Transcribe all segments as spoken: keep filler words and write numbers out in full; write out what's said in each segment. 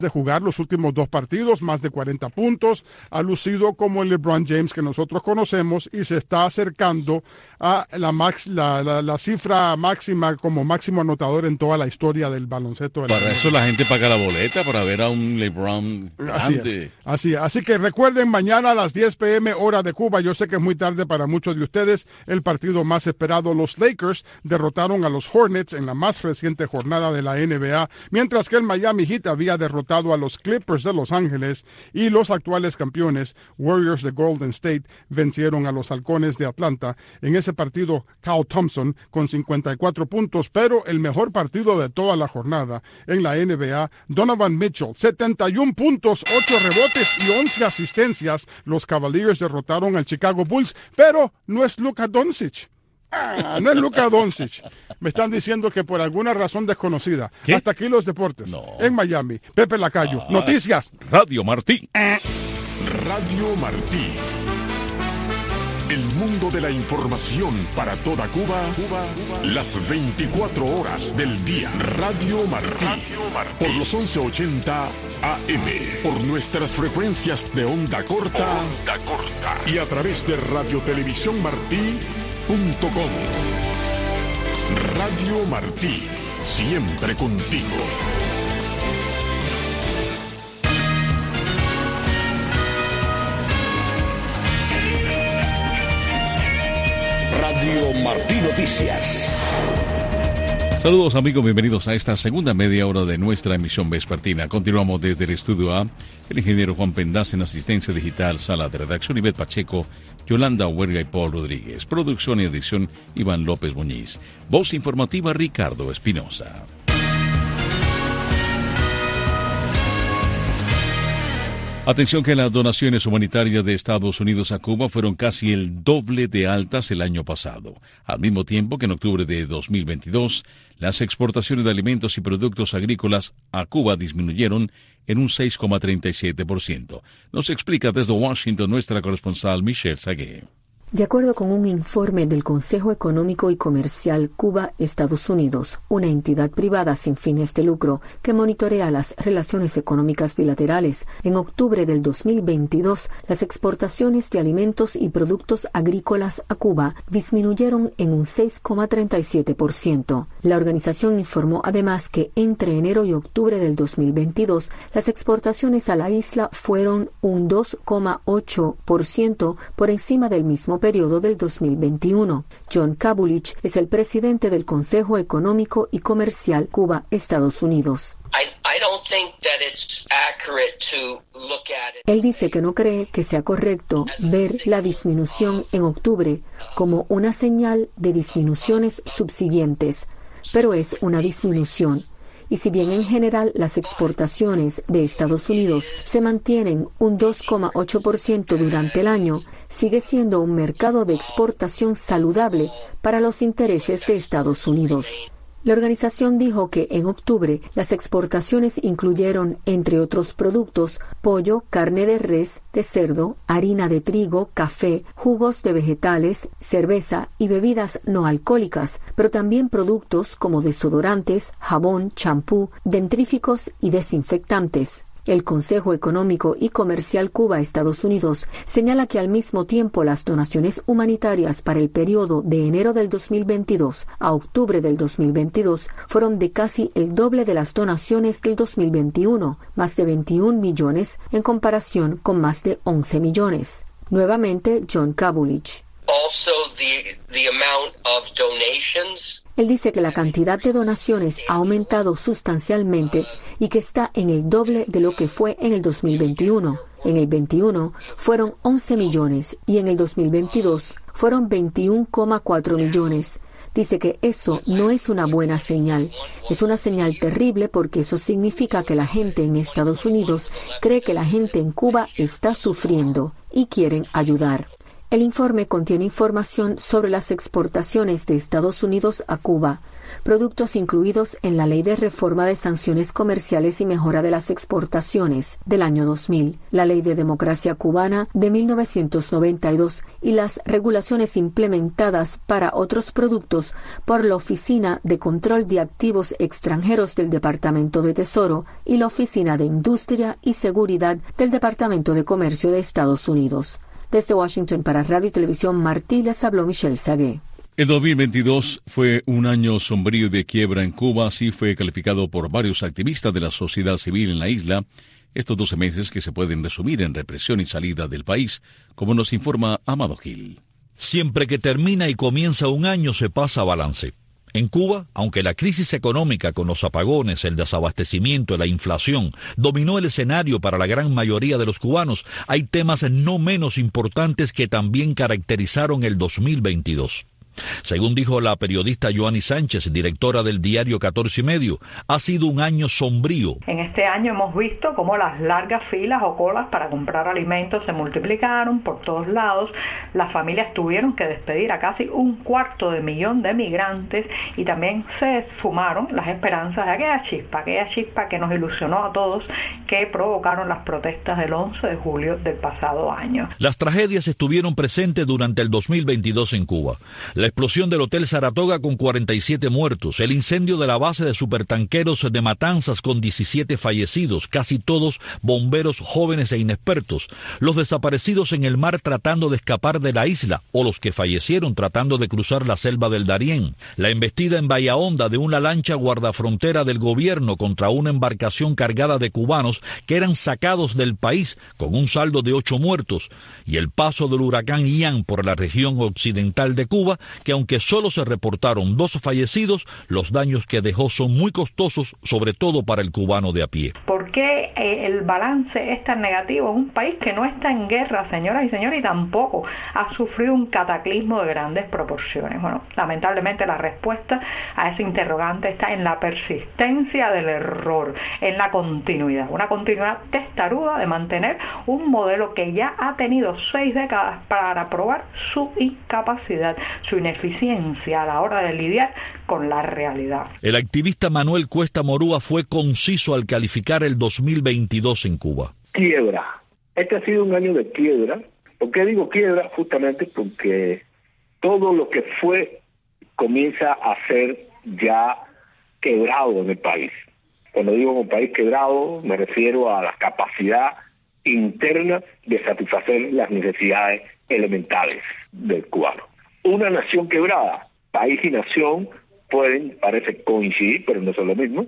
de jugar los últimos dos partidos, más de cuarenta puntos, ha lucido como el LeBron James que nosotros conocemos y se está acercando a la, max, la, la, la cifra máxima como máximo anotador en toda la historia del baloncesto. De la para N B A. eso la gente paga la boleta, para ver a un LeBron Así grande. es, así es. Así que recuerden, mañana a las diez p.m. hora de Cuba, yo sé que es muy tarde para muchos de ustedes, el partido más esperado, los Lakers derrotaron a los Hornets en la más reciente jornada de la N B A, mientras que el Miami Heat había derrotado a los Clippers de Los Ángeles y los actuales campeones Warriors de Golden State vencieron a los Halcones de Atlanta. En ese partido, Kyle Thompson con cincuenta y cuatro puntos, pero el mejor partido de toda la jornada en la N B A, Donovan Mitchell, setenta y un puntos, ocho rebotes y once asistencias. Los Cavaliers derrotaron al Chicago Bulls, pero no es Luka Doncic. Ah, no es Luka Doncic. Me están diciendo que por alguna razón desconocida. ¿Qué? Hasta aquí los deportes. No. En Miami. Pepe Lacayo. Ah, Noticias. Radio Martí. Radio Martí. El mundo de la información para toda Cuba, Cuba, Cuba. Las veinticuatro horas del día. Radio Martí. Radio Martí. Por los once ochenta A M. Por nuestras frecuencias de onda corta. Onda corta. Y a través de Radio Televisión Martí. Punto com. Radio Martí, siempre contigo. Radio Martí Noticias. Saludos amigos, bienvenidos a esta segunda media hora de nuestra emisión vespertina. Continuamos desde el estudio A, el ingeniero Juan Pendaz en asistencia digital, sala de redacción Ivette Pacheco, Yolanda Huerga y Paul Rodríguez. Producción y edición Iván López Muñiz. Voz informativa Ricardo Espinosa. Atención que las donaciones humanitarias de Estados Unidos a Cuba fueron casi el doble de altas el año pasado, al mismo tiempo que en octubre de dos mil veintidós las exportaciones de alimentos y productos agrícolas a Cuba disminuyeron en un seis coma treinta y siete por ciento. Nos explica desde Washington nuestra corresponsal Michelle Sagué. De acuerdo con un informe del Consejo Económico y Comercial Cuba-Estados Unidos, una entidad privada sin fines de lucro que monitorea las relaciones económicas bilaterales, en octubre del dos mil veintidós, las exportaciones de alimentos y productos agrícolas a Cuba disminuyeron en un seis coma treinta y siete por ciento. La organización informó además que entre enero y octubre del dos mil veintidós, las exportaciones a la isla fueron un dos coma ocho por ciento por encima del mismo periodo del dos mil veintiuno. John Kabulich es el presidente del Consejo Económico y Comercial Cuba-Estados Unidos. Él dice que no cree que sea correcto ver la disminución en octubre como una señal de disminuciones subsiguientes, pero es una disminución. Y si bien en general las exportaciones de Estados Unidos se mantienen un dos coma ocho por ciento durante el año, sigue siendo un mercado de exportación saludable para los intereses de Estados Unidos. La organización dijo que en octubre las exportaciones incluyeron, entre otros productos, pollo, carne de res, de cerdo, harina de trigo, café, jugos de vegetales, cerveza y bebidas no alcohólicas, pero también productos como desodorantes, jabón, champú, dentríficos y desinfectantes. El Consejo Económico y Comercial Cuba-Estados Unidos señala que al mismo tiempo las donaciones humanitarias para el periodo de enero del dos mil veintidós a octubre del dos mil veintidós fueron de casi el doble de las donaciones del dos mil veintiuno, más de veintiún millones en comparación con más de once millones. Nuevamente, John Kabulich. Also, the, the amount of donations. Él dice que la cantidad de donaciones ha aumentado sustancialmente y que está en el doble de lo que fue en el dos mil veintiuno. En el veintiuno fueron once millones y en el dos mil veintidós fueron veintiuno coma cuatro millones. Dice que eso no es una buena señal. Es una señal terrible porque eso significa que la gente en Estados Unidos cree que la gente en Cuba está sufriendo y quieren ayudar. El informe contiene información sobre las exportaciones de Estados Unidos a Cuba, productos incluidos en la Ley de Reforma de Sanciones Comerciales y Mejora de las Exportaciones del año dos mil, la Ley de Democracia Cubana de mil novecientos noventa y dos y las regulaciones implementadas para otros productos por la Oficina de Control de Activos Extranjeros del Departamento de Tesoro y la Oficina de Industria y Seguridad del Departamento de Comercio de Estados Unidos. Desde Washington para Radio y Televisión Martí les habló Michelle Sagué. El dos mil veintidós fue un año sombrío de quiebra en Cuba, así fue calificado por varios activistas de la sociedad civil en la isla. Estos doce meses que se pueden resumir en represión y salida del país, como nos informa Amado Gil. Siempre que termina y comienza un año se pasa a balance. En Cuba, aunque la crisis económica con los apagones, el desabastecimiento y la inflación dominó el escenario para la gran mayoría de los cubanos, hay temas no menos importantes que también caracterizaron el dos mil veintidós. Según dijo la periodista Joanny Sánchez, directora del diario catorce y medio, ha sido un año sombrío. En este año hemos visto cómo las largas filas o colas para comprar alimentos se multiplicaron por todos lados. Las familias tuvieron que despedir a casi un cuarto de millón de migrantes y también se esfumaron las esperanzas de aquella chispa, aquella chispa que nos ilusionó a todos, que provocaron las protestas del once de julio del pasado año. Las tragedias estuvieron presentes durante el dos mil veintidós en Cuba. La explosión del Hotel Saratoga con cuarenta y siete muertos, el incendio de la base de supertanqueros de Matanzas con diecisiete fallecidos, casi todos bomberos jóvenes e inexpertos, los desaparecidos en el mar tratando de escapar de la isla o los que fallecieron tratando de cruzar la selva del Darién, la embestida en Bahía Honda de una lancha guardafrontera del gobierno contra una embarcación cargada de cubanos que eran sacados del país con un saldo de ocho muertos, y el paso del huracán Ian por la región occidental de Cuba, que aunque solo se reportaron dos fallecidos, los daños que dejó son muy costosos, sobre todo para el cubano de a pie. ¿Por qué eh, el balance es tan negativo en un país que no está en guerra, señoras y señores, y tampoco ha sufrido un cataclismo de grandes proporciones? Bueno, lamentablemente la respuesta a ese interrogante está en la persistencia del error, en la continuidad, una continuidad testaruda de mantener un modelo que ya ha tenido seis décadas para probar su incapacidad, su ineficiencia a la hora de lidiar con la realidad. El activista Manuel Cuesta Morúa fue conciso al calificar el dos mil veintidós en Cuba. Quiebra. Este ha sido un año de quiebra. ¿Por qué digo quiebra? Justamente porque todo lo que fue comienza a ser ya quebrado en el país. Cuando digo un país quebrado, me refiero a la capacidad interna de satisfacer las necesidades elementales del cubano. Una nación quebrada, país y nación pueden, parece coincidir, pero no son lo mismo,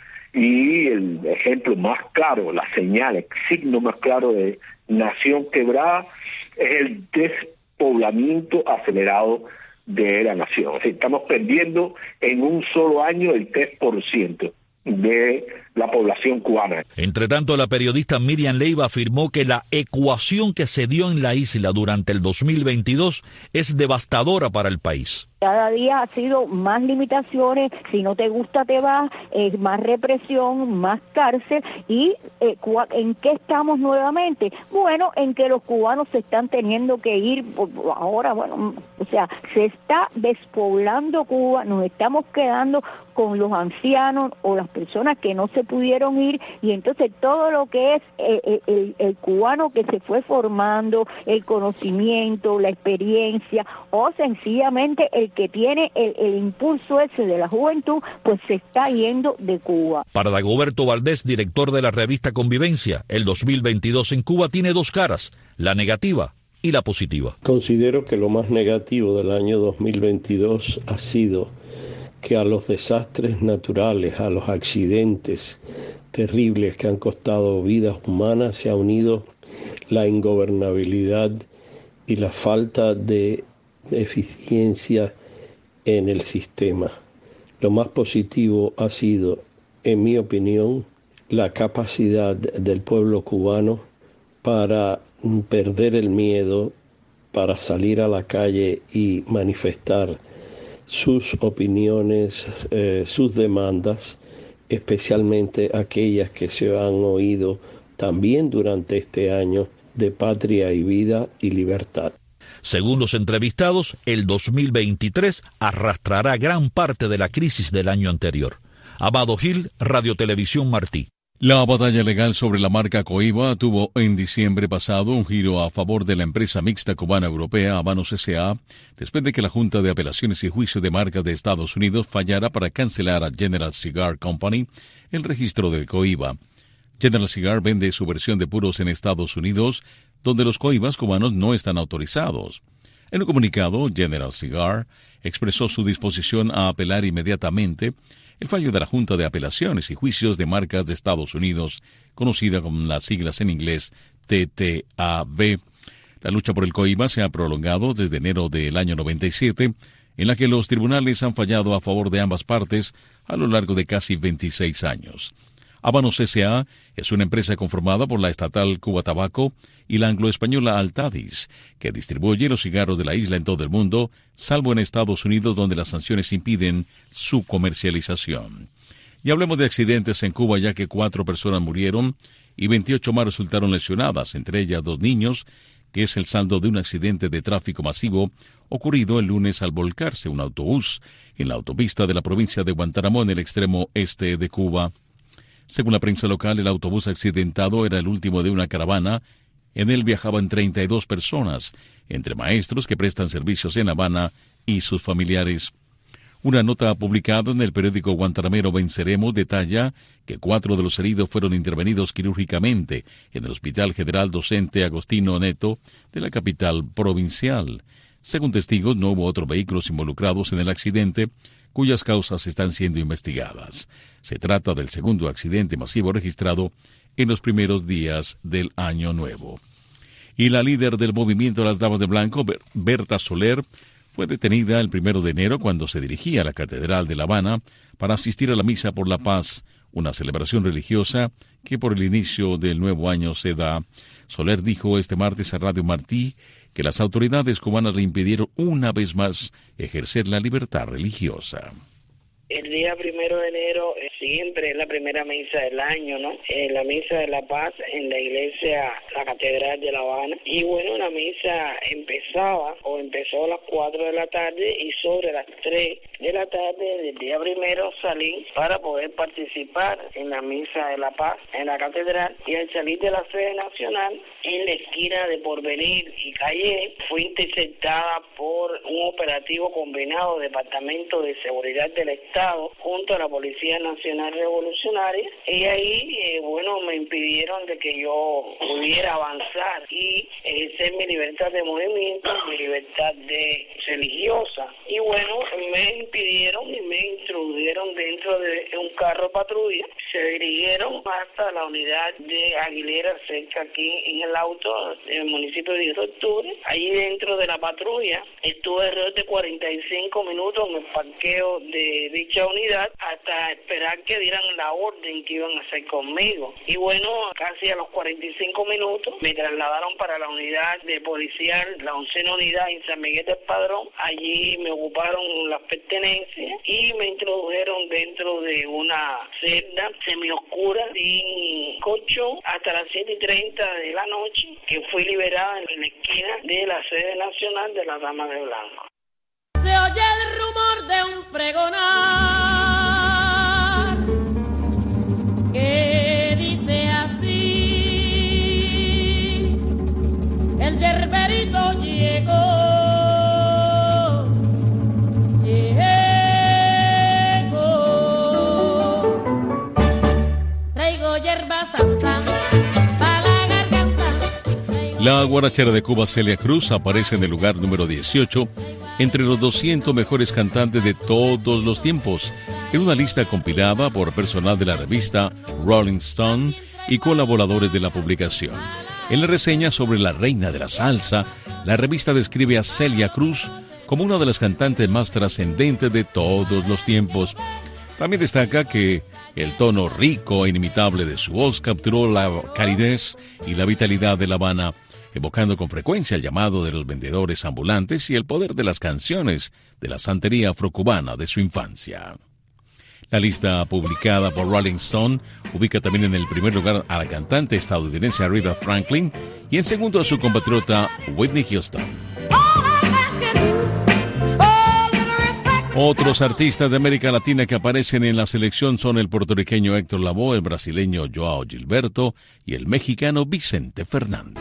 y el ejemplo más claro, la señal, el signo más claro de nación quebrada es el despoblamiento acelerado de la nación. O sea, estamos perdiendo en un solo año el tres por ciento de la población cubana. Entre tanto, la periodista Miriam Leiva afirmó que la ecuación que se dio en la isla durante el dos mil veintidós es devastadora para el país. Cada día ha sido más limitaciones, si no te gusta te vas, eh, más represión, más cárcel. ¿Y eh, en qué estamos nuevamente? Bueno, en que los cubanos se están teniendo que ir, ahora, bueno, o sea, se está despoblando Cuba, nos estamos quedando con los ancianos o las personas que no se pudieron ir, y entonces todo lo que es eh, el, el cubano que se fue formando, el conocimiento, la experiencia, o sencillamente el que tiene el, el impulso ese de la juventud, pues se está yendo de Cuba. Para Dagoberto Valdés, director de la revista Convivencia, el dos mil veintidós en Cuba tiene dos caras, la negativa y la positiva. Considero que lo más negativo del año dos mil veintidós ha sido que a los desastres naturales, a los accidentes terribles que han costado vidas humanas, se ha unido la ingobernabilidad y la falta de eficiencia en el sistema. Lo más positivo ha sido, en mi opinión, la capacidad del pueblo cubano para perder el miedo, para salir a la calle y manifestar sus opiniones, eh, sus demandas, especialmente aquellas que se han oído también durante este año de patria y vida y libertad. Según los entrevistados, el dos mil veintitrés arrastrará gran parte de la crisis del año anterior. Amado Gil, Radio Televisión Martí. La batalla legal sobre la marca Coiba tuvo en diciembre pasado un giro a favor de la empresa mixta cubana-europea Habanos S A, después de que la Junta de Apelaciones y Juicio de Marcas de Estados Unidos fallara para cancelar a General Cigar Company el registro de Coiba. General Cigar vende su versión de puros en Estados Unidos, donde los coibas cubanos no están autorizados. En un comunicado, General Cigar expresó su disposición a apelar inmediatamente el fallo de la Junta de Apelaciones y Juicios de Marcas de Estados Unidos, conocida con las siglas en inglés T T A B. La lucha por el Coiba se ha prolongado desde enero del año noventa y siete, en la que los tribunales han fallado a favor de ambas partes a lo largo de casi veintiséis años. Habanos S A es una empresa conformada por la estatal Cuba Tabaco y la anglo-española Altadis, que distribuye los cigarros de la isla en todo el mundo, salvo en Estados Unidos, donde las sanciones impiden su comercialización. Y hablemos de accidentes en Cuba, ya que cuatro personas murieron y veintiocho más resultaron lesionadas, entre ellas dos niños, que es el saldo de un accidente de tráfico masivo ocurrido el lunes al volcarse un autobús en la autopista de la provincia de Guantánamo, en el extremo este de Cuba. Según la prensa local, el autobús accidentado era el último de una caravana. En él viajaban treinta y dos personas, entre maestros que prestan servicios en La Habana y sus familiares. Una nota publicada en el periódico guantanamero Venceremos detalla que cuatro de los heridos fueron intervenidos quirúrgicamente en el Hospital General Docente Agostino Neto de la capital provincial. Según testigos, no hubo otros vehículos involucrados en el accidente, cuyas causas están siendo investigadas. Se trata del segundo accidente masivo registrado en los primeros días del Año Nuevo. Y la líder del movimiento Las Damas de Blanco, Berta Soler, fue detenida el primero de enero cuando se dirigía a la Catedral de La Habana para asistir a la Misa por la Paz, una celebración religiosa que por el inicio del nuevo año se da. Soler dijo este martes a Radio Martí que las autoridades cubanas le impidieron una vez más ejercer la libertad religiosa. El día primero de enero eh, siempre es la primera misa del año, ¿no? Eh, la misa de la paz en la iglesia, la Catedral de La Habana. Y bueno, la misa empezaba o empezó a las cuatro de la tarde y sobre las tres de la tarde del día primero salí para poder participar en la misa de la paz en la Catedral. Y al salir de la sede nacional, en la esquina de Porvenir y Calle, fui interceptada por un operativo combinado Departamento de Seguridad del Estado junto a la Policía Nacional Revolucionaria, y ahí, eh, bueno, me impidieron de que yo pudiera avanzar y ejercer mi libertad de movimiento, mi libertad de religiosa. Y bueno, me impidieron y me introdujeron dentro de un carro patrulla, se dirigieron hasta la unidad de Aguilera, cerca aquí en el auto, en el municipio de diez de octubre. Allí dentro de la patrulla estuve alrededor de cuarenta y cinco minutos en el parqueo de dicha unidad hasta esperar que dieran la orden que iban a hacer conmigo. Y bueno, casi a los cuarenta y cinco minutos me trasladaron para la unidad de policial, la oncena unidad en San Miguel del Padrón. Allí me ocuparon las pertenencias y me introdujeron dentro de una celda semioscura sin colchón hasta las siete y treinta de la noche, que fui liberada en la esquina de la sede nacional de las Damas de Blanco. Se oye el rumor de un pregonar que dice así: el yerberito llegó, llegó, traigo yerba santa para la garganta. La guarachera de Cuba, Celia Cruz, aparece en el lugar número dieciocho entre los doscientos mejores cantantes de todos los tiempos, en una lista compilada por personal de la revista Rolling Stone y colaboradores de la publicación. En la reseña sobre la reina de la salsa, la revista describe a Celia Cruz como una de las cantantes más trascendentes de todos los tiempos. También destaca que el tono rico e inimitable de su voz capturó la calidez y la vitalidad de La Habana, evocando con frecuencia el llamado de los vendedores ambulantes y el poder de las canciones de la santería afrocubana de su infancia. La lista publicada por Rolling Stone ubica también en el primer lugar a la cantante estadounidense Aretha Franklin y en segundo a su compatriota Whitney Houston. Otros artistas de América Latina que aparecen en la selección son el puertorriqueño Héctor Lavoe, el brasileño Joao Gilberto y el mexicano Vicente Fernández.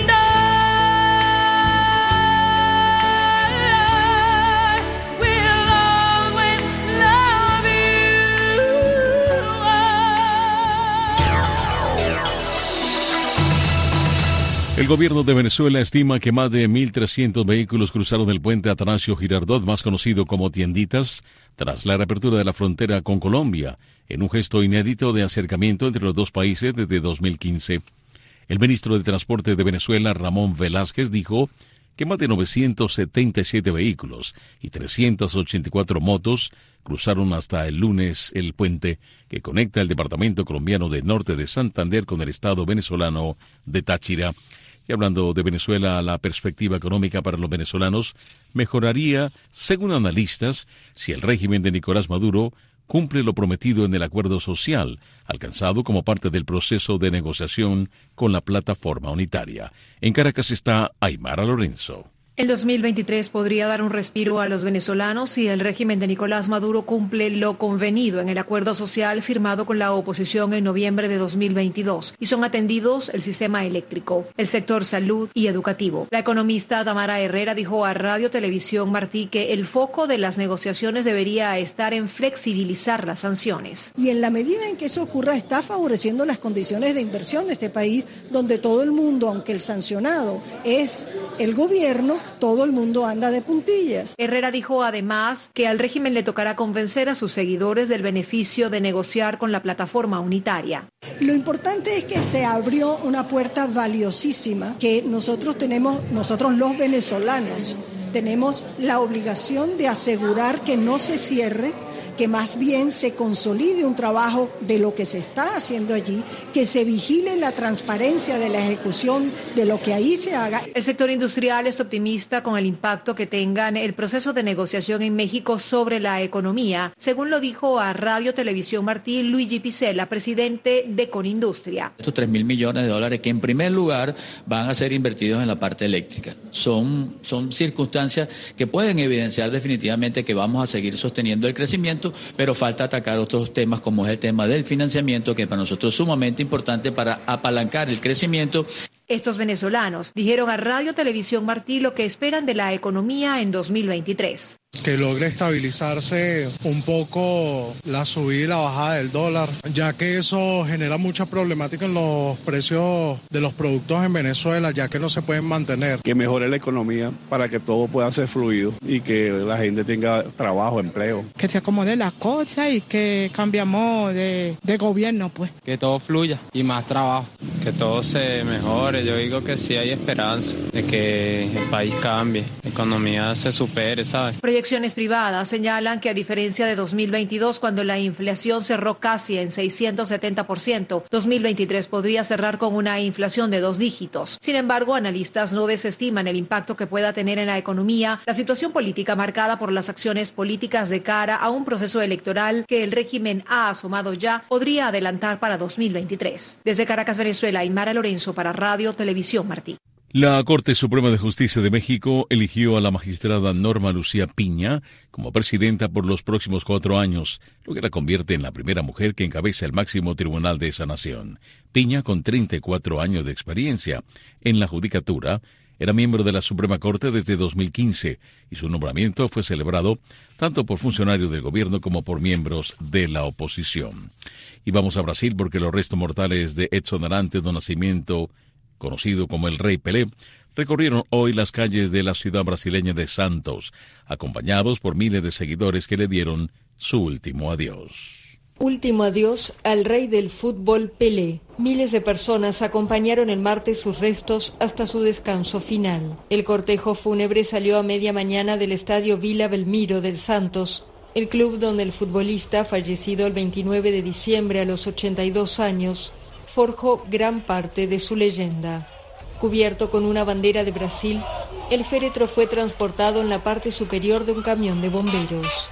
El gobierno de Venezuela estima que más de mil trescientos vehículos cruzaron el puente Atanasio Girardot, más conocido como Tienditas, tras la reapertura de la frontera con Colombia, en un gesto inédito de acercamiento entre los dos países desde dos mil quince. El ministro de Transporte de Venezuela, Ramón Velázquez, dijo que más de novecientos setenta y siete vehículos y trescientas ochenta y cuatro motos cruzaron hasta el lunes el puente que conecta el departamento colombiano del norte de Santander con el estado venezolano de Táchira. Y hablando de Venezuela, la perspectiva económica para los venezolanos mejoraría, según analistas, si el régimen de Nicolás Maduro cumple lo prometido en el acuerdo social, alcanzado como parte del proceso de negociación con la plataforma unitaria. En Caracas está Aymara Lorenzo. El dos mil veintitrés podría dar un respiro a los venezolanos si el régimen de Nicolás Maduro cumple lo convenido en el acuerdo social firmado con la oposición en noviembre de dos mil veintidós y son atendidos el sistema eléctrico, el sector salud y educativo. La economista Tamara Herrera dijo a Radio Televisión Martí que el foco de las negociaciones debería estar en flexibilizar las sanciones. Y en la medida en que eso ocurra está favoreciendo las condiciones de inversión de este país, donde todo el mundo, aunque el sancionado es el gobierno, todo el mundo anda de puntillas. Herrera dijo además que al régimen le tocará convencer a sus seguidores del beneficio de negociar con la plataforma unitaria. Lo importante es que se abrió una puerta valiosísima que nosotros tenemos, nosotros los venezolanos, tenemos la obligación de asegurar que no se cierre, que más bien se consolide un trabajo de lo que se está haciendo allí, que se vigile la transparencia de la ejecución de lo que ahí se haga. El sector industrial es optimista con el impacto que tengan el proceso de negociación en México sobre la economía, según lo dijo a Radio Televisión Martí Luigi Picella, presidente de Conindustria. Estos tres mil millones de dólares que en primer lugar van a ser invertidos en la parte eléctrica. Son, son circunstancias que pueden evidenciar definitivamente que vamos a seguir sosteniendo el crecimiento, pero falta atacar otros temas como es el tema del financiamiento, que para nosotros es sumamente importante para apalancar el crecimiento. Estos venezolanos dijeron a Radio Televisión Martí lo que esperan de la economía en dos mil veintitrés. Que logre estabilizarse un poco la subida y la bajada del dólar, ya que eso genera mucha problemática en los precios de los productos en Venezuela, ya que no se pueden mantener. Que mejore la economía para que todo pueda ser fluido y que la gente tenga trabajo, empleo. Que se acomoden las cosas y que cambiamos de, de gobierno, pues. Que todo fluya y más trabajo, que todo se mejore. Yo digo que sí hay esperanza de que el país cambie, la economía se supere, ¿sabes? Proyecciones privadas señalan que a diferencia de dos mil veintidós, cuando la inflación cerró casi en seiscientos setenta por ciento, dos mil veintitrés podría cerrar con una inflación de dos dígitos. Sin embargo, analistas no desestiman el impacto que pueda tener en la economía la situación política marcada por las acciones políticas de cara a un proceso electoral que el régimen ha asomado ya podría adelantar para dos mil veintitrés. Desde Caracas, Venezuela, Aymara Lorenzo para Radio Televisión Martí. La Corte Suprema de Justicia de México eligió a la magistrada Norma Lucía Piña como presidenta por los próximos cuatro años, lo que la convierte en la primera mujer que encabeza el máximo tribunal de esa nación. Piña, con treinta y cuatro años de experiencia en la judicatura, era miembro de la Suprema Corte desde dos mil quince y su nombramiento fue celebrado tanto por funcionarios del gobierno como por miembros de la oposición. Y vamos a Brasil porque los restos mortales de Edson Arantes do Nascimento, conocido como el Rey Pelé, recorrieron hoy las calles de la ciudad brasileña de Santos, acompañados por miles de seguidores que le dieron su último adiós. Último adiós al rey del fútbol Pelé. Miles de personas acompañaron el martes sus restos hasta su descanso final. El cortejo fúnebre salió a media mañana del estadio Vila Belmiro del Santos, el club donde el futbolista, fallecido el veintinueve de diciembre a los ochenta y dos años, forjó gran parte de su leyenda. Cubierto con una bandera de Brasil, el féretro fue transportado en la parte superior de un camión de bomberos.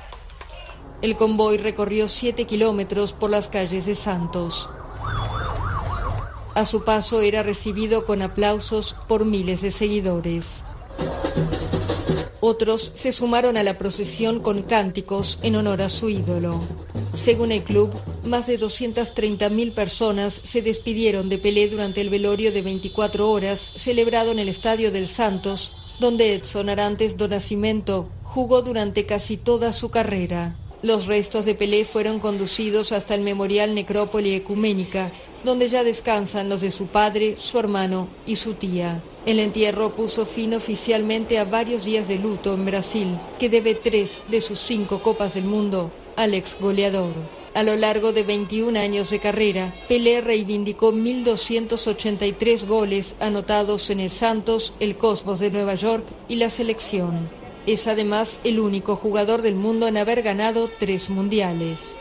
El convoy recorrió siete kilómetros por las calles de Santos. A su paso era recibido con aplausos por miles de seguidores. Otros se sumaron a la procesión con cánticos en honor a su ídolo. Según el club, más de doscientas treinta mil personas se despidieron de Pelé durante el velorio de veinticuatro horas celebrado en el Estadio del Santos, donde Edson Arantes do Nascimento jugó durante casi toda su carrera. Los restos de Pelé fueron conducidos hasta el Memorial Necrópoli Ecuménica, donde ya descansan los de su padre, su hermano y su tía. El entierro puso fin oficialmente a varios días de luto en Brasil, que debe tres de sus cinco Copas del Mundo al ex goleador. A lo largo de veintiún años de carrera, Pelé reivindicó mil doscientos ochenta y tres goles anotados en el Santos, el Cosmos de Nueva York y la selección. Es además el único jugador del mundo en haber ganado tres mundiales.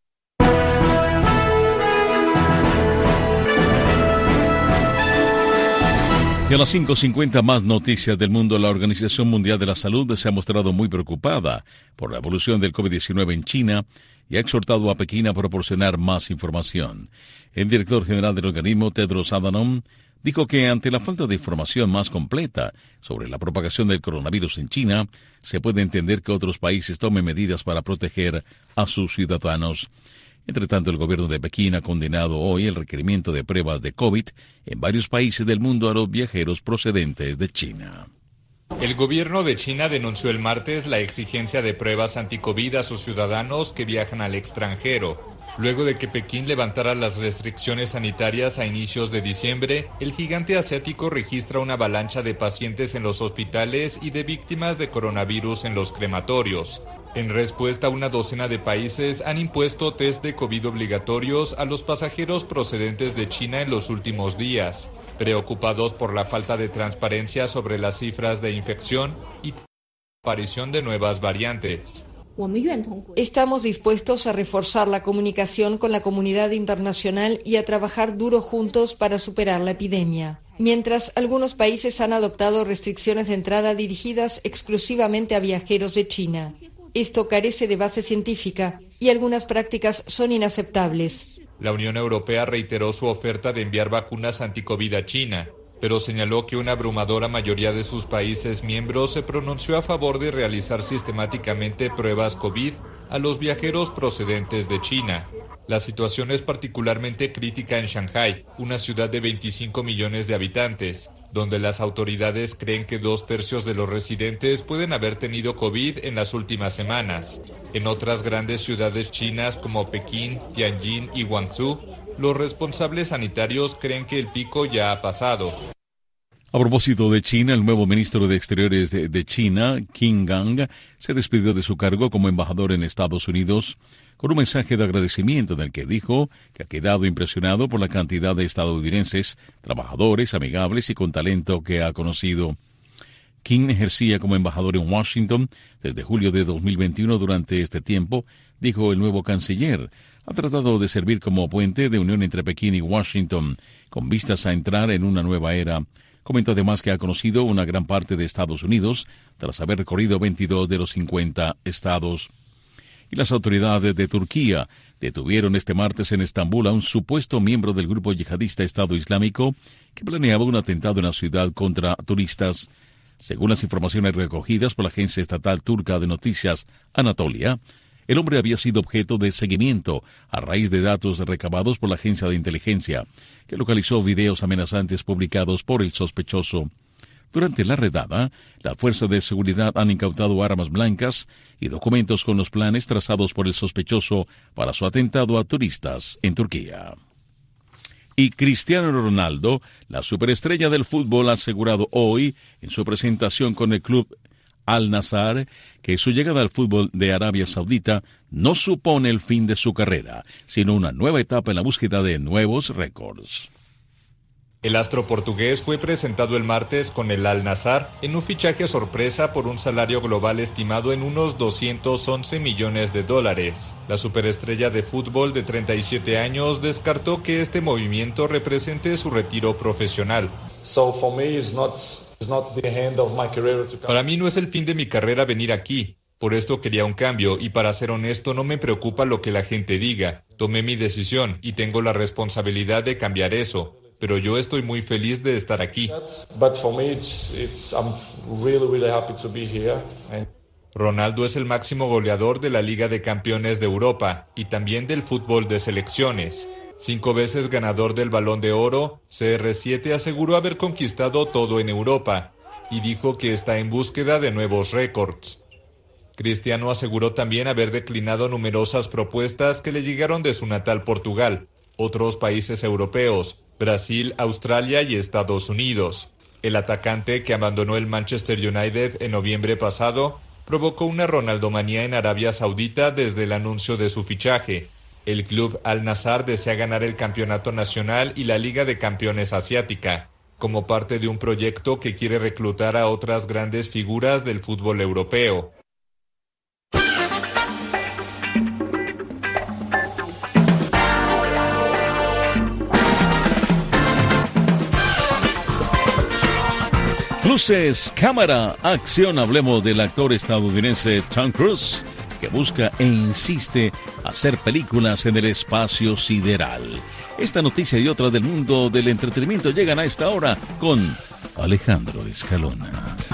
Y a las cinco cincuenta más noticias del mundo. La Organización Mundial de la Salud se ha mostrado muy preocupada por la evolución del COVID diecinueve en China y ha exhortado a Pekín a proporcionar más información. El director general del organismo, Tedros Adhanom, dijo que ante la falta de información más completa sobre la propagación del coronavirus en China, se puede entender que otros países tomen medidas para proteger a sus ciudadanos. Entre tanto, el gobierno de Pekín ha condenado hoy el requerimiento de pruebas de COVID en varios países del mundo a los viajeros procedentes de China. El gobierno de China denunció el martes la exigencia de pruebas anti-COVID a sus ciudadanos que viajan al extranjero. Luego de que Pekín levantara las restricciones sanitarias a inicios de diciembre, el gigante asiático registra una avalancha de pacientes en los hospitales y de víctimas de coronavirus en los crematorios. En respuesta, una docena de países han impuesto test de COVID obligatorios a los pasajeros procedentes de China en los últimos días, preocupados por la falta de transparencia sobre las cifras de infección y la aparición de nuevas variantes. Estamos dispuestos a reforzar la comunicación con la comunidad internacional y a trabajar duro juntos para superar la epidemia. Mientras algunos países han adoptado restricciones de entrada dirigidas exclusivamente a viajeros de China. Esto carece de base científica y algunas prácticas son inaceptables. La Unión Europea reiteró su oferta de enviar vacunas anti-COVID a China, pero señaló que una abrumadora mayoría de sus países miembros se pronunció a favor de realizar sistemáticamente pruebas COVID a los viajeros procedentes de China. La situación es particularmente crítica en Shanghái, una ciudad de veinticinco millones de habitantes, donde las autoridades creen que dos tercios de los residentes pueden haber tenido COVID en las últimas semanas. En otras grandes ciudades chinas como Pekín, Tianjin y Guangzhou, los responsables sanitarios creen que el pico ya ha pasado. A propósito de China, el nuevo ministro de Exteriores de, de China, Qin Gang, se despidió de su cargo como embajador en Estados Unidos con un mensaje de agradecimiento en el que dijo que ha quedado impresionado por la cantidad de estadounidenses, trabajadores, amigables y con talento que ha conocido. Qin ejercía como embajador en Washington desde julio de dos mil veintiuno. Durante este tiempo, dijo el nuevo canciller, ha tratado de servir como puente de unión entre Pekín y Washington, con vistas a entrar en una nueva era. Comentó además que ha conocido una gran parte de Estados Unidos tras haber recorrido veintidós de los cincuenta estados. Y las autoridades de Turquía detuvieron este martes en Estambul a un supuesto miembro del grupo yihadista Estado Islámico que planeaba un atentado en la ciudad contra turistas. Según las informaciones recogidas por la agencia estatal turca de noticias Anatolia, el hombre había sido objeto de seguimiento a raíz de datos recabados por la agencia de inteligencia, que localizó videos amenazantes publicados por el sospechoso. Durante la redada, las fuerzas de seguridad han incautado armas blancas y documentos con los planes trazados por el sospechoso para su atentado a turistas en Turquía. Y Cristiano Ronaldo, la superestrella del fútbol, ha asegurado hoy en su presentación con el club Al-Nassr que su llegada al fútbol de Arabia Saudita no supone el fin de su carrera, sino una nueva etapa en la búsqueda de nuevos récords. El astro portugués fue presentado el martes con el Al-Nassr en un fichaje sorpresa por un salario global estimado en unos doscientos once millones de dólares. La superestrella de fútbol de treinta y siete años descartó que este movimiento represente su retiro profesional. So for me it's not, it's not the end of my career to come. Para mí no es el fin de mi carrera venir aquí. Por esto quería un cambio y para ser honesto no me preocupa lo que la gente diga. Tomé mi decisión y tengo la responsabilidad de cambiar eso. pero yo estoy muy feliz de estar aquí. But for me, it's, it's, I'm really, really happy to be here. And Ronaldo es el máximo goleador de la Liga de Campeones de Europa y también del fútbol de selecciones. Cinco veces ganador del Balón de Oro, C R siete aseguró haber conquistado todo en Europa y dijo que está en búsqueda de nuevos récords. Cristiano aseguró también haber declinado numerosas propuestas que le llegaron de su natal Portugal, otros países europeos, Brasil, Australia y Estados Unidos. El atacante, que abandonó el Manchester United en noviembre pasado, provocó una Ronaldomanía en Arabia Saudita desde el anuncio de su fichaje. El club Al Nassr desea ganar el campeonato nacional y la Liga de Campeones Asiática, como parte de un proyecto que quiere reclutar a otras grandes figuras del fútbol europeo. Luces, cámara, acción. Hablemos del actor estadounidense Tom Cruise, que busca e insiste hacer películas en el espacio sideral. Esta noticia y otra del mundo del entretenimiento llegan a esta hora con Alejandro Escalona.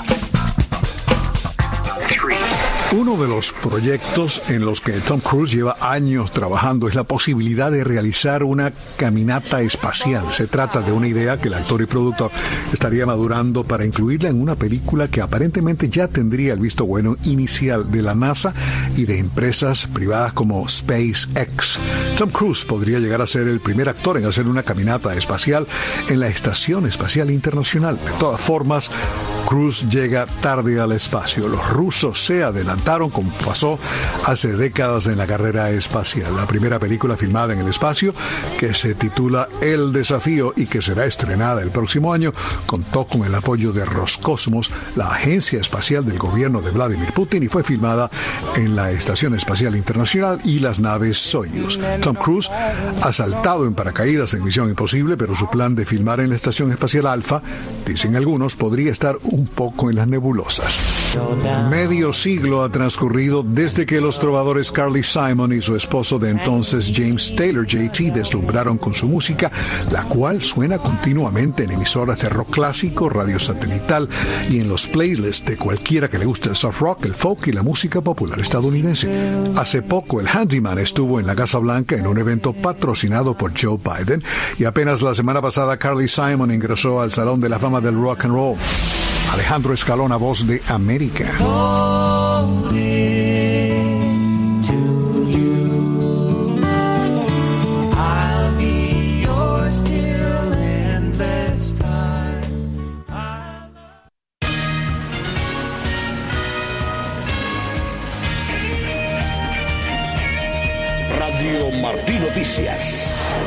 Uno de los proyectos en los que Tom Cruise lleva años trabajando es la posibilidad de realizar una caminata espacial. Se trata de una idea que el actor y productor estaría madurando para incluirla en una película que aparentemente ya tendría el visto bueno inicial de la NASA y de empresas privadas como SpaceX. Tom Cruise podría llegar a ser el primer actor en hacer una caminata espacial en la Estación Espacial Internacional. De todas formas, Cruise llega tarde al espacio. Los rusos se adelantaron como pasó hace décadas en la carrera espacial. La primera película filmada en el espacio, que se titula El Desafío y que será estrenada el próximo año, contó con el apoyo de Roscosmos, la agencia espacial del gobierno de Vladimir Putin, y fue filmada en la Estación Espacial Internacional y las naves Soyuz. Tom Cruise ha saltado en paracaídas en Misión Imposible, pero su plan de filmar en la Estación Espacial Alfa, dicen algunos, podría estar un poco en las nebulosas. Medio siglo ha transcurrido desde que los trovadores Carly Simon y su esposo de entonces James Taylor J T deslumbraron con su música, la cual suena continuamente en emisoras de rock clásico, radio satelital y en los playlists de cualquiera que le guste el soft rock, el folk y la música popular estadounidense. Hace poco el Handyman estuvo en la Casa Blanca en un evento patrocinado por Joe Biden y apenas la semana pasada Carly Simon ingresó al Salón de la Fama del Rock and Roll. Alejandro Escalona, Voz de América. Radio Martí Noticias.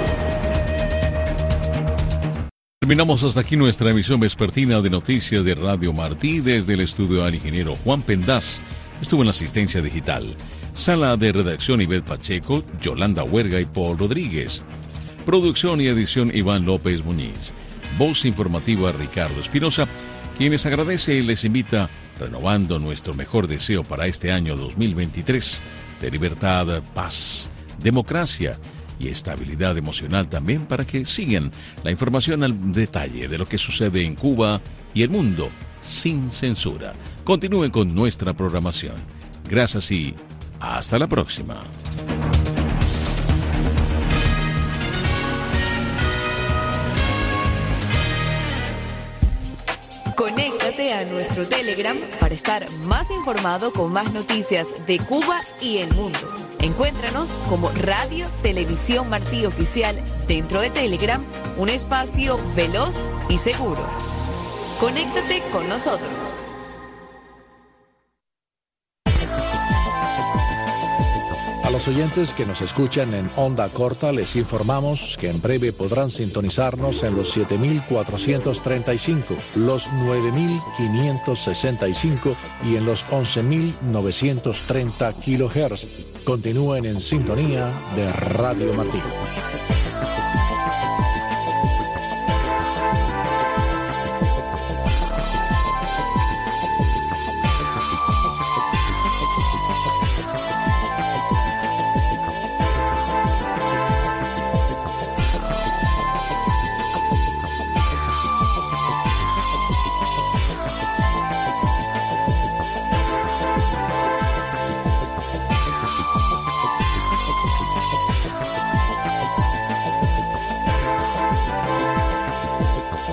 Terminamos hasta aquí nuestra emisión vespertina de noticias de Radio Martí. Desde el estudio al ingeniero Juan Pendaz estuvo en la asistencia digital. Sala de redacción Ivette Pacheco, Yolanda Huerga y Paul Rodríguez. Producción y edición Iván López Muñiz. Voz informativa Ricardo Espinosa, quien les agradece y les invita, renovando nuestro mejor deseo para este año dos mil veintitrés, de libertad, paz, democracia y estabilidad emocional también, para que sigan la información al detalle de lo que sucede en Cuba y el mundo sin censura. Continúen con nuestra programación. Gracias y hasta la próxima. Conéctate a nuestro Telegram para estar más informado con más noticias de Cuba y el mundo. Encuéntranos como Radio Televisión Martí Oficial dentro de Telegram, un espacio veloz y seguro. Conéctate con nosotros. A los oyentes que nos escuchan en onda corta les informamos que en breve podrán sintonizarnos en los siete mil cuatrocientos treinta y cinco, los nueve mil quinientos sesenta y cinco y en los once mil novecientos treinta kilohertz. Continúen en sintonía de Radio Martí.